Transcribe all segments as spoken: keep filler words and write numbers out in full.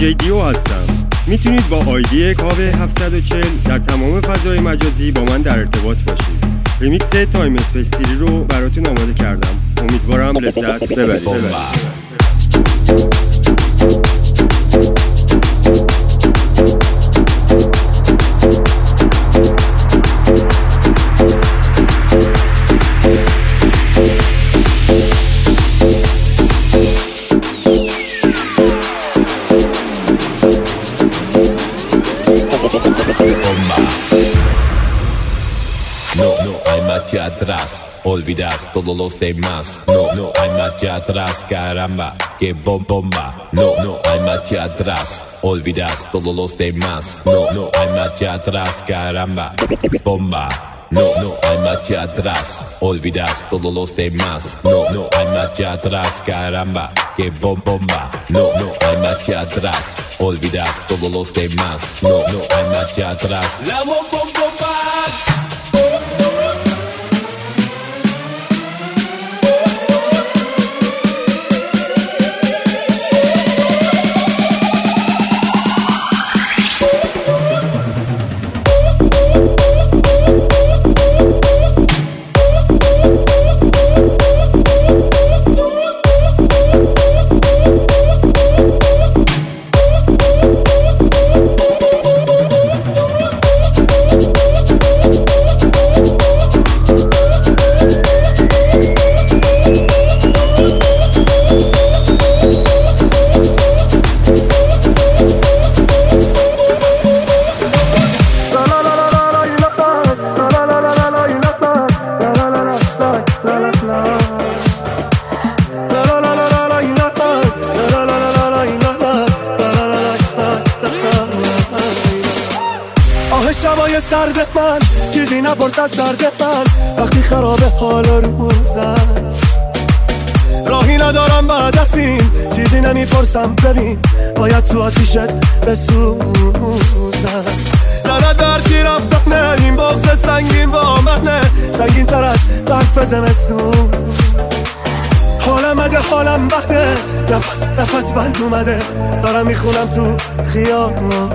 دیجی دیو هستم. میتونید با آیدی کاوه هفتصد و چهل در تمام فضای مجازی با من در ارتباط باشید. ریمیکس تایم اسپیس رو براتون آماده کردم. امیدوارم لذت ببرید. No, no hay marcha atrás, olvidas todos los demás. No, no hay marcha atrás, caramba, que bom bomba. No, no hay marcha atrás, olvidas todos los demás. No, no hay marcha atrás, caramba, bomba. No, no hay marcha atrás, olvidas todos los demás. No, no hay marcha atrás, caramba, que bom bomba. No, no hay marcha atrás, olvidas todos los demás. No, no hay marcha atrás, la bom bom bomba. شبای سرد من چیزی نپرس از درد من وقتی خرابه حال روزم راهی ندارم بعد از این چیزی نمیپرسم ببین باید تو آتیشت بسوزم نه در چی رفتنه این بغض سنگین با منه سنگین تر از برف زمستون حالم اگه حالم بخته نفس نفس بند اومده دارم میخونم تو خیابون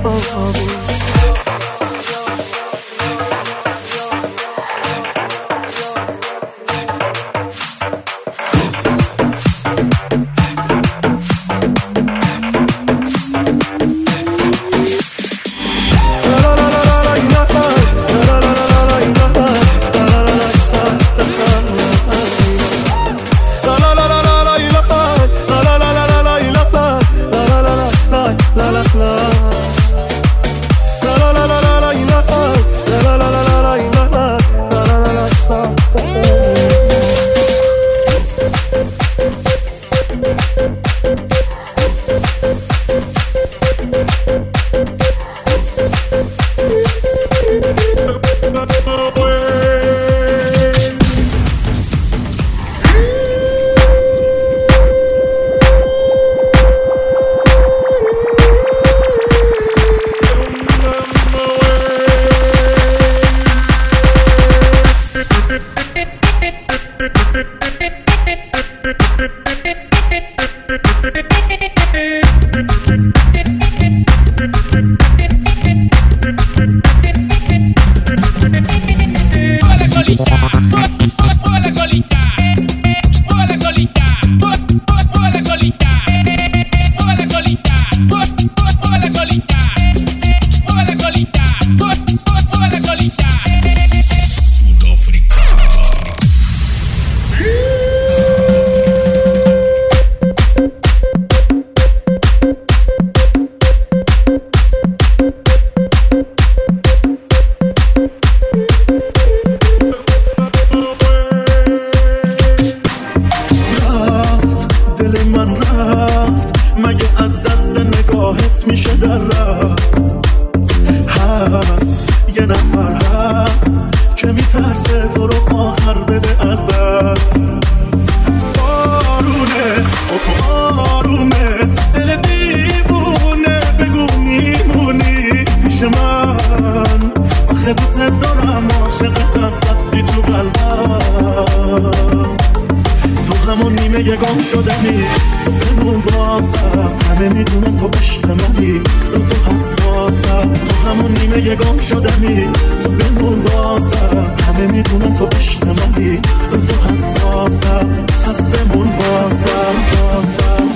همون نیمه گم شدنی، تو بمون واسم، همه میدونن تو عشق منی، رو تو حساسم. تو همون نیمه گم شدنی، تو بمون واسم، همه میدونن تو عشق منی، رو تو حساسم. پس بمون واسم واسم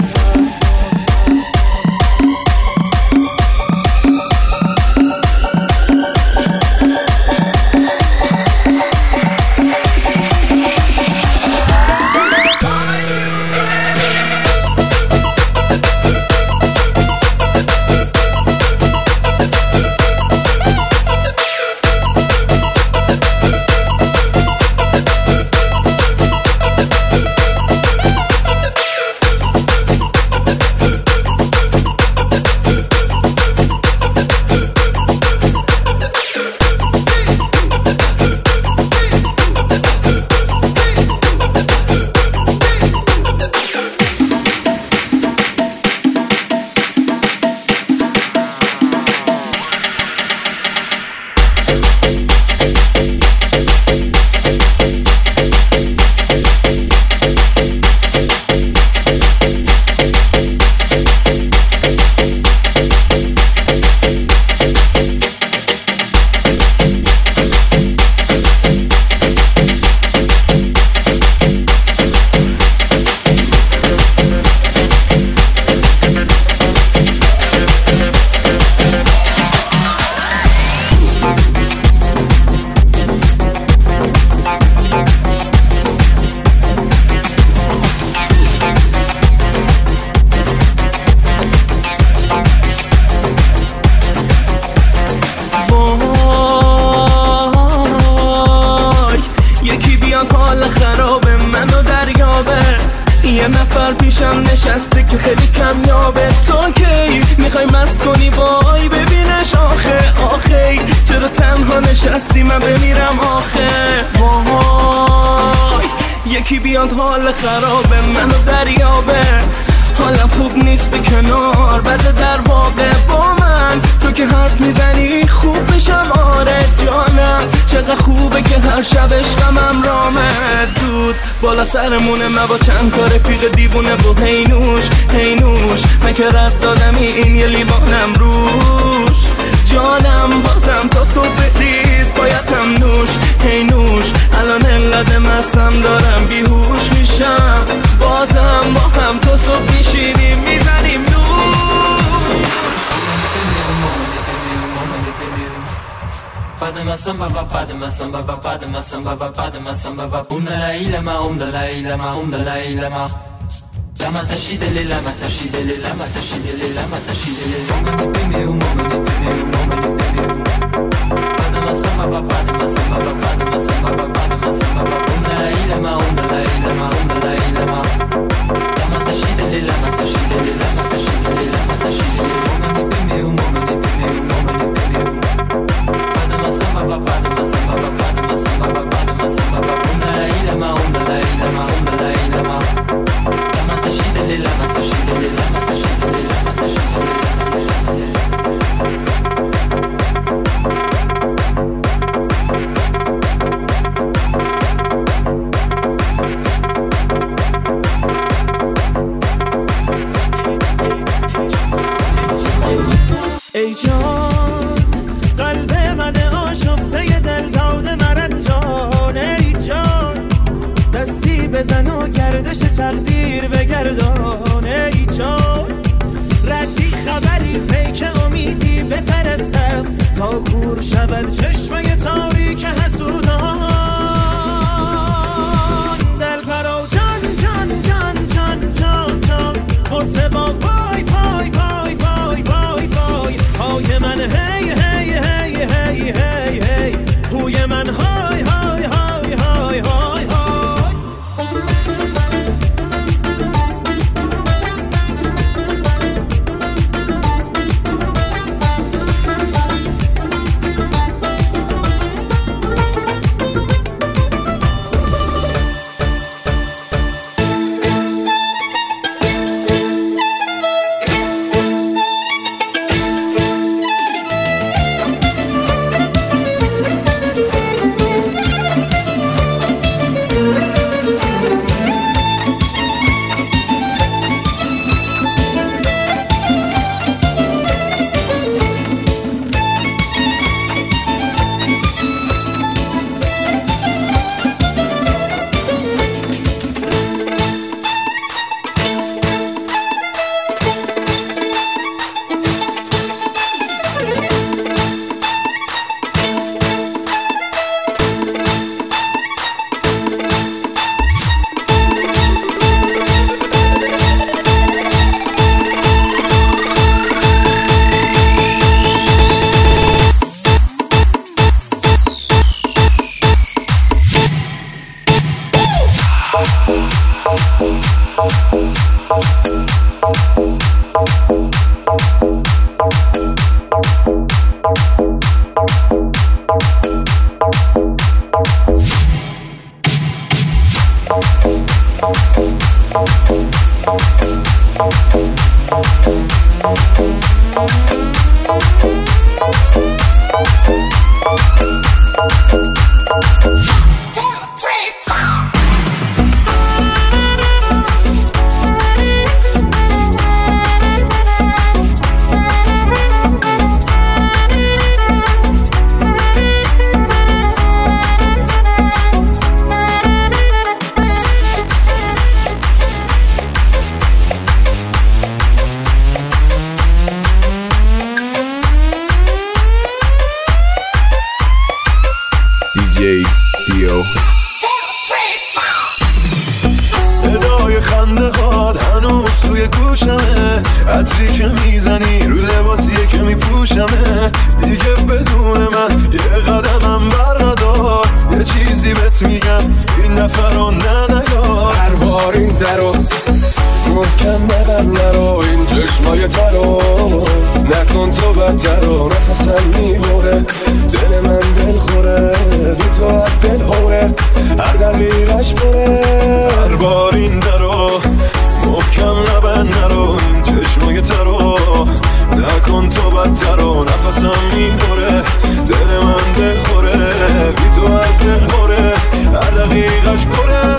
حال خرابه منو دریابه، حالم خوب نیست به کنار بده در واقع با من. تو که حرف میزنی خوب بشم آره جانم، چقدر خوبه که هر شب عشقم رامه. دود بالا سرمونه من با چند تا رفیق دیوونه و هینوش هینوش من که رد دادمی این یه لیوانم روش. جانم بازم تا صبح ریز بایدم نوش هینوش، الان انقدر مستم دارم بیهوش میشم. بازم با هم تا صبح میشینیم میزنیم نوش. Padmasam baba padmasam baba padmasam baba padmasam baba um la ilama um la ilama um la ilama lama tashidele lama tashidele lama tashidele lama tashidele lama bimi um bimi um bimi padmasam baba padmasam baba padmasam baba padmasam baba um la ilama um la ilama um la ilama lama tashidele lama tashidele lama tashidele lama tashidele lama bimi um bimi um Baba baba samba baba samba baba samba baba una la ilama una la ilama una la ilama lama tashidele lama tashidele lama tashidele lama tashidele ای جان قلب من آشفته دل داده مرنجان، ای جان دستی بزن و گردش تقدیر بگردان. ای جان ردی خبری پیک امیدی بفرستم تا کور شود چشمه تاریک حسودان. دل پرو جان جان جان جان جان جان مرتبا وای وای وای وای وای وای های من هی هی هی هی هی هی هوی من های های های های های صدای خنده هات هنوز توی گوشمه، عطری که میزنی رو لباسیه که میپوشمه. دیگه بدون من یه قدمم بر ندار، یه چیزی بهت میگم این دفعه رو نه نگار. هر بار این درو محکم ببن نرو، این چشمای ترو نکن تو بدترو. نفسم میبره دل من دل خوره، بی تو از دل خوره هر دقیقش بره. هر بار این درو محکم نبن نرو، این چشمای ترو نکن تو بدترو. نفسم میبره دل من دل خوره، بی تو از دل خوره هر دقیقش بره.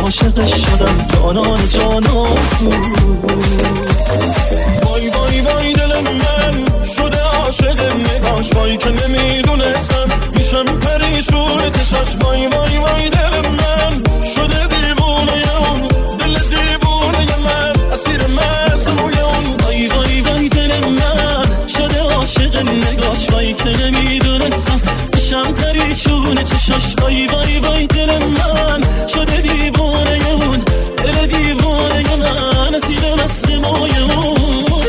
عاشقش شدم جانان جانان. وای وای وای دل من شده عاشق نگاش، وای که نمیدونستم میشم پریشون چشاش. وای وای وای دل من شده دیوونه اون، دل دیوونه من اسیر مزموی اون. وای وای وای دل من شده عاشق نگاش، وای که نمیدونستم میشم پریشون چشاش. وای وای وای دل من شده دیوونه اون، دل دیوونه من اسیر مزموی اون.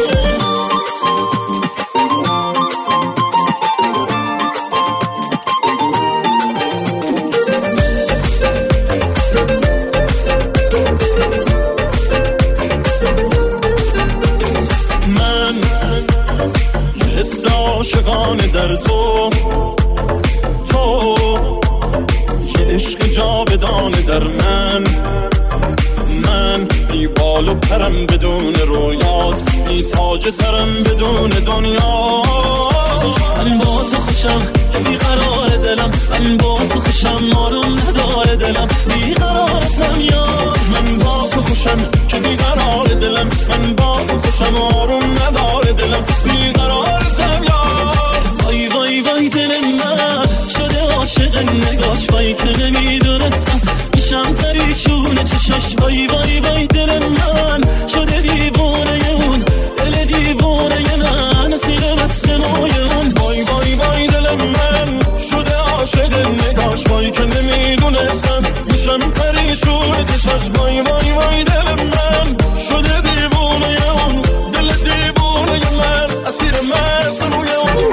عاشقانه در تو، تو یه عشق جاودانه در من. من بی بال و پرم بدون رویات، بی تاج سرم بدون دنیا. من با تو خوشم که بیقرار دلم، من با تو خوشم آروم نداره دلم، بیقرارتم یار. من با تو خوشم که بیقرار دلم، من با تو خوشم آروم نداره دلم، بیقرارتم یار. وای وای وای دل من شده عاشق نگاش، وای که نمیدونستم میشم پریشون چشاش. وای وای وای دل من شده دیوونه اون، دل دیوونه من اسیر مزموی اون. وای وای وای دل من شده عاشق نگاش، وای که نمیدونستم میشم پریشون چشاش. وای وای وای دل من شده دیوونه اون، دل دیوونه من اسیر مزموی اون.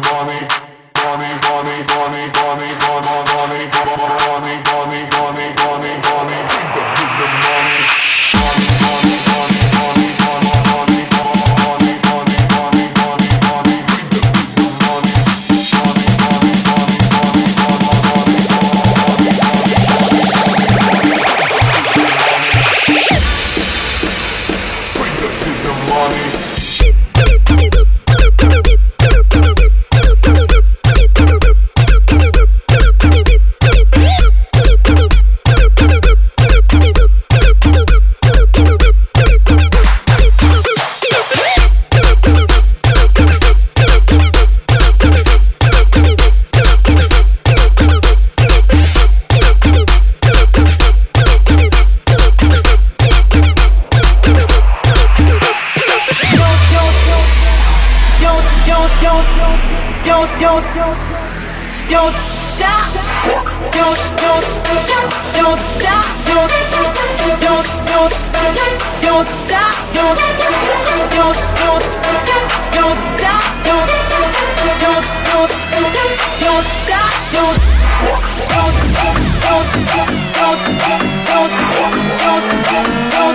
don't, don't, don't stop. Don't, don't, don't stop. Don't, don't, don't, don't stop. Don't, don't, don't, don't stop. Don't, don't, don't, don't stop. Don't, don't, don't, don't, don't, don't, don't,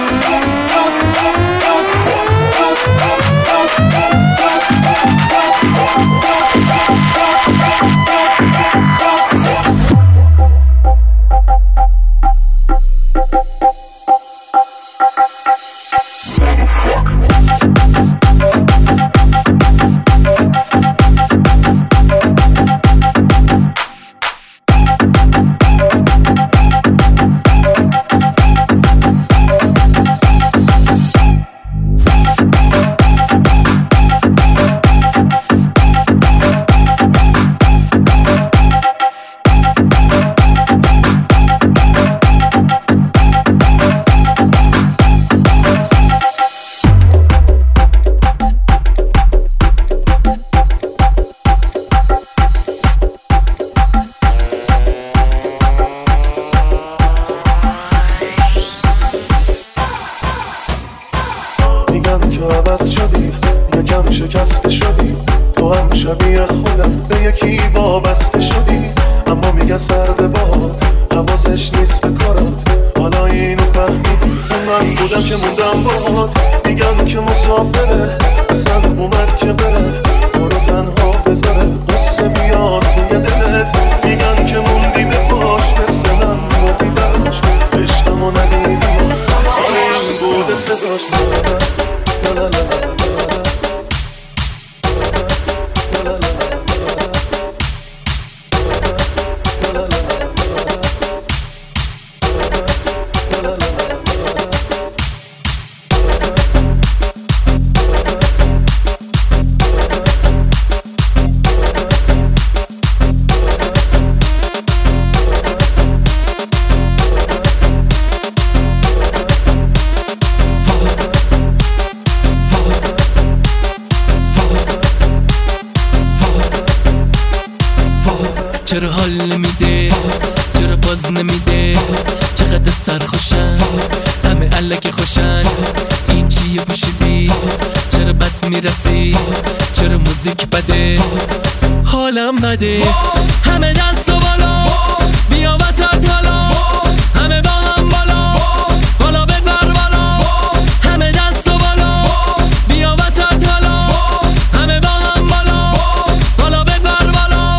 چرا حال نمیده، چرا باز نمیده، چقدر سرخوشن همه الکی خوشن. این چیه پوشیدی، چرا بد میرسی، چرا موزیک بده، حالم بده. همه دست و بالا بیا وسط حالا، همه با هم بالا بالا ببر بالا. همه دست و بالا بیا وسط حالا، همه با هم بالا بالا ببر بالا.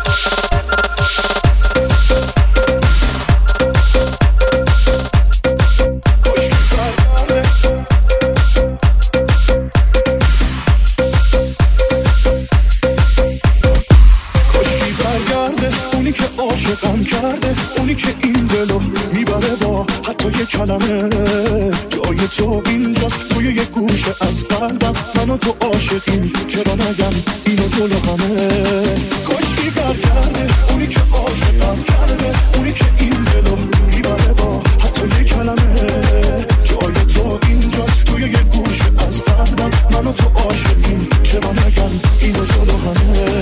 عاشقم کرده اونی که این دلو میبره با حتی یه کلمه. جای تو اینجاست توی یه گوشه از قلبم، من و تو عاشقیم چرا نگم اینو جلو همه. کاشکی برگرده اونی که عاشقم کرده اونی که این دلو میبره با حتی یه کلمه. جای تو اینجاست توی یه گوشه از قلبم، من و تو عاشقیم چرا نگم اینو جلو همه.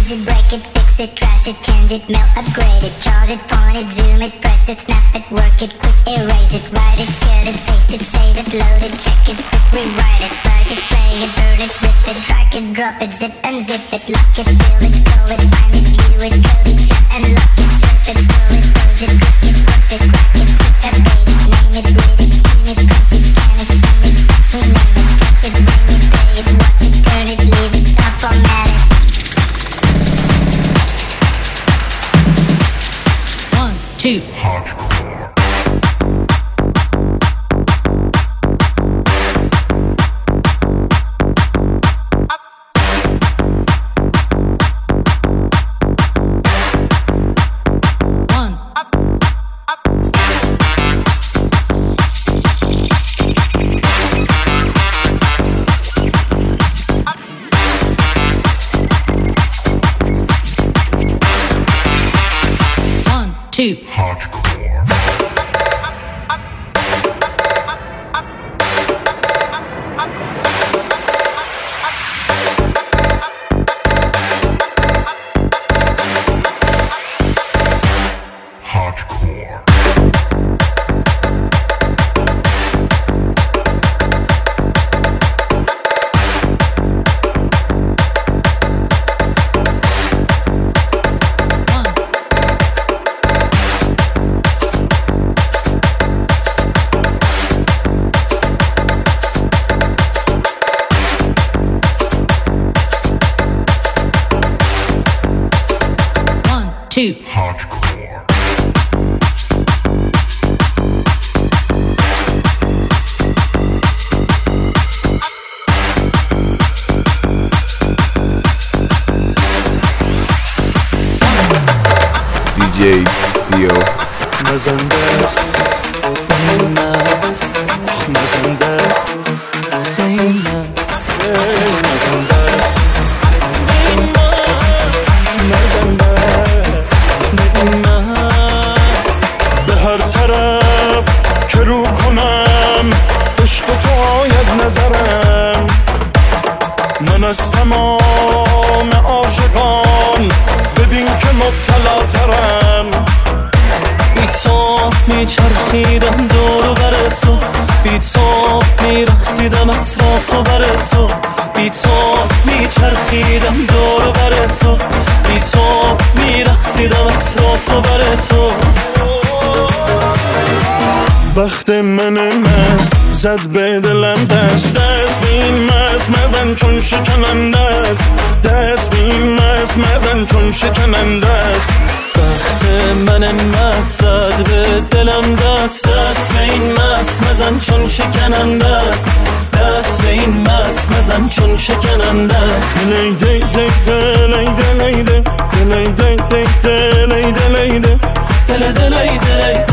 use it, break it, fix it, trash it, change it, melt, upgrade it, charge it, point it, zoom it, press it, snap it, work it, quick erase it, write it, cut it, paste it, save it, load it, check it, quick rewrite it, plug it, play it, burn it, rip it, drag it, drop it, zip and zip it, lock it, fill it, call it, find it, view it, code it, chat and lock it, surf it, scroll it, close it, click it, close it, crack it, switch, update it, name it, read it, tune it, print it, scan it, send it, fax, rename it, touch it, bring it, pay it, watch it, turn it, leave it, stop, format it. One, two, hardcore. Two. Hardcore. Hardcore. Two. Hardcore. دی جی دیو مزنده است این است آخ مزنده است این است مزنده است به هر طرف که رو کنم عشق تو آید نظرم من از تمام عاشقان ببین که مبتلا ترم بی تو میچرخیدم دور و بر تو بی تو میرخصیدم اطراف و بر تو بی تو میچرخیدم دور و بر تو بی تو میرخصیدم اطراف و بر تو بخت من مست زد به دلم دست دست بین مست مزن چون شکننده است دست بین مست مزن چون شکننده است بخت من مست زد به دلم دست دست به این مست مزن چون شکننده است دست به این مست مزن چون شکننده است لیده لیده لیده لیده لیده لیده لیده لیده دل دل لیده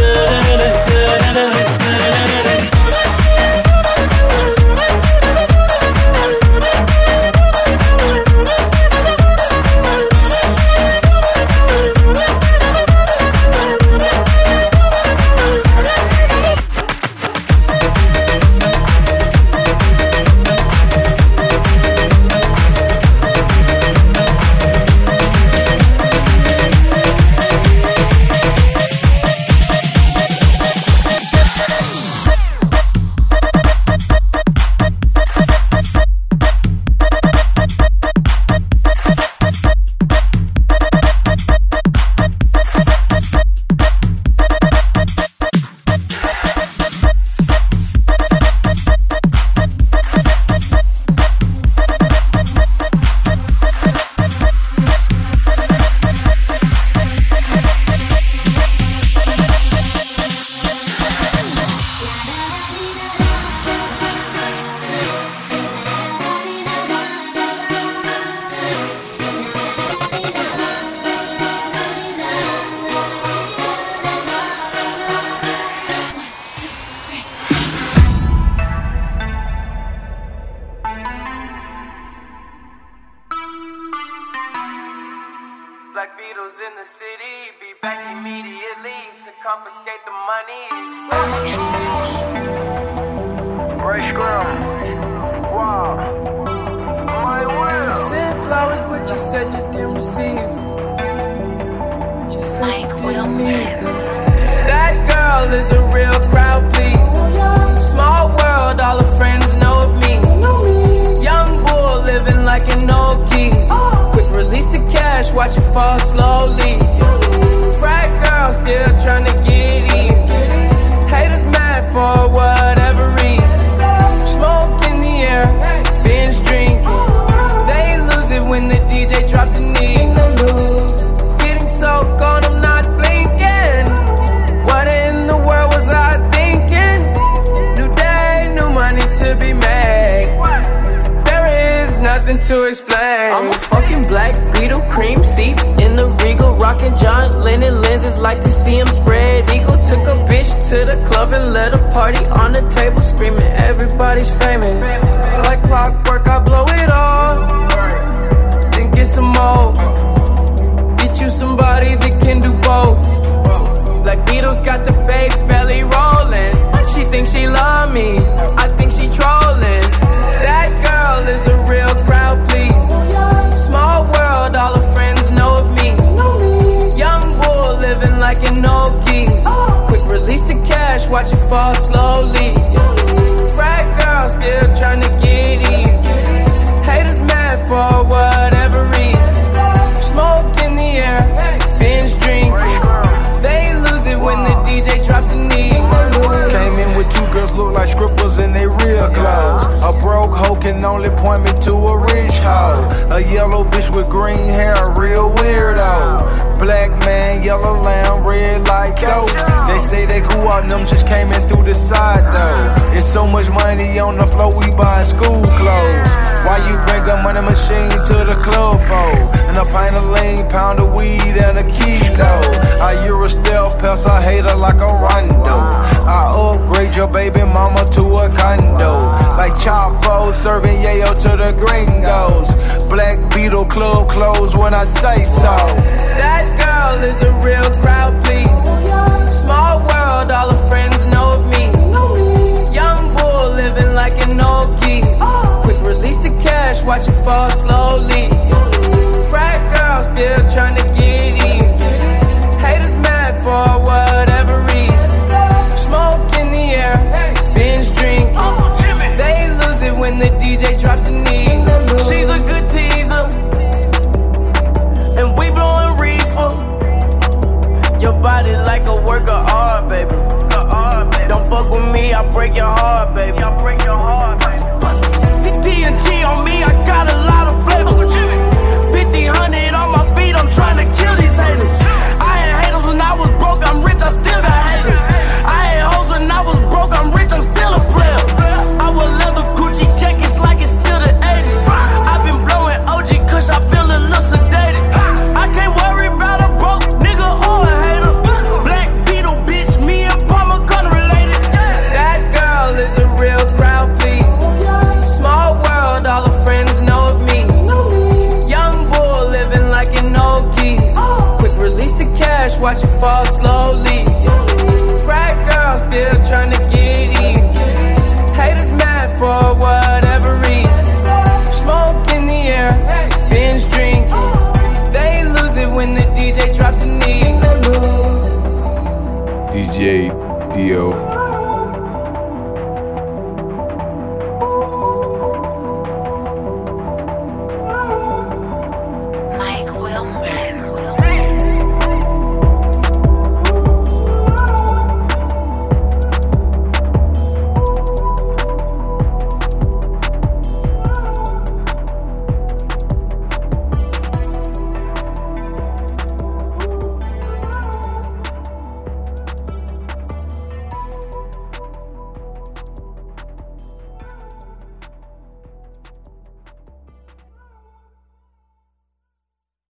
Black Beatles in the city, be back immediately to confiscate the monies. Ray Scrum, wow, my will. Send flowers, but you said you didn't receive. Mike Wilmer. That girl is a real crowd, please. Small world, all her friends know of me. Young bull living like an old keys. Quick release the cash, watch it fall slowly. Frat girl still trying to get in. Haters mad for whatever reason. Smoke in the air, binge drinking. They lose it when the D J drops the knee. Getting so gone, I'm not blinking. What in the world was I thinking? New day, new money to be made. There is nothing to explain. I'm a fucking black Beetle, cream seats in the Regal, rocking John Lennon lenses, like to see him spread eagle. Took a bitch to the club and let a party on the table, screaming everybody's famous. Like clockwork, I blow it all, then get some more. Get you somebody that can do both. Black Beatles got the babes belly rolling. She thinks she love me, I think she trolling. That girl is a real crowd, please. Small world, all her friends know of me. Young bull living like an old keys. Quick release the cash, watch it fall slowly. Frat girl still trying to get in. Haters mad for whatever reason. Smoke in the air, binge drinking. They lose it when the D J drops the knee. Came in with two girls look like strippers in they real clothes. A broke hoe can only point me to a rich hoe. A yellow bitch with green hair, a real weirdo. Black man, yellow lamb, red like dope. They say they cool out, them just came in through the side though. It's so much money on the floor, we buying school clothes. Why you bring a money machine to the club for? And a pint of lean, pound of weed, and a kilo. I Euro stealth, pass a hater like a Rondo. I upgrade your baby mama to a condo. Like Chapo, serving yayo to the gringos. Black Beetle club closed when I say so. That girl is a real crowd, please. Small world, all her friends know of me. Young bull living like an old keys. Quick release the cash, watch it fall slowly. Frat girl still trying to get in. Haters mad for whatever reason. Smoke in the air, binge drinking. They lose it when the D J drops the knee. She's a good teaser, and we blowing reefer. Your body like a work of art, baby. Don't fuck with me, I break your heart, baby. I break your heart, baby. T N G on me, I got a lot of flavor. fifteen hundred on my feet, I'm trying to kill these haters. I had haters when I was broke, I'm rich, I still got haters. I had hoes when I was broke, I'm rich, I'm still a player. I wear leather Gucci jackets like it's still the eighties. I've been blowing O G Kush, I feel a little sedated. I can't worry about a broke nigga or a hater. Black Beetle, bitch, me and Palmer gun related. That girl is a real crowd, please. Small world, all her friends know of me. Young bull living like an old keys. Quick release the cash, watch it fall slowly. Frat girl still trying to get in. Haters mad for whatever reason. Smoke in the air, binge drinking. They lose it when the D J drops the knee. D J Dio. Mike Wilmer.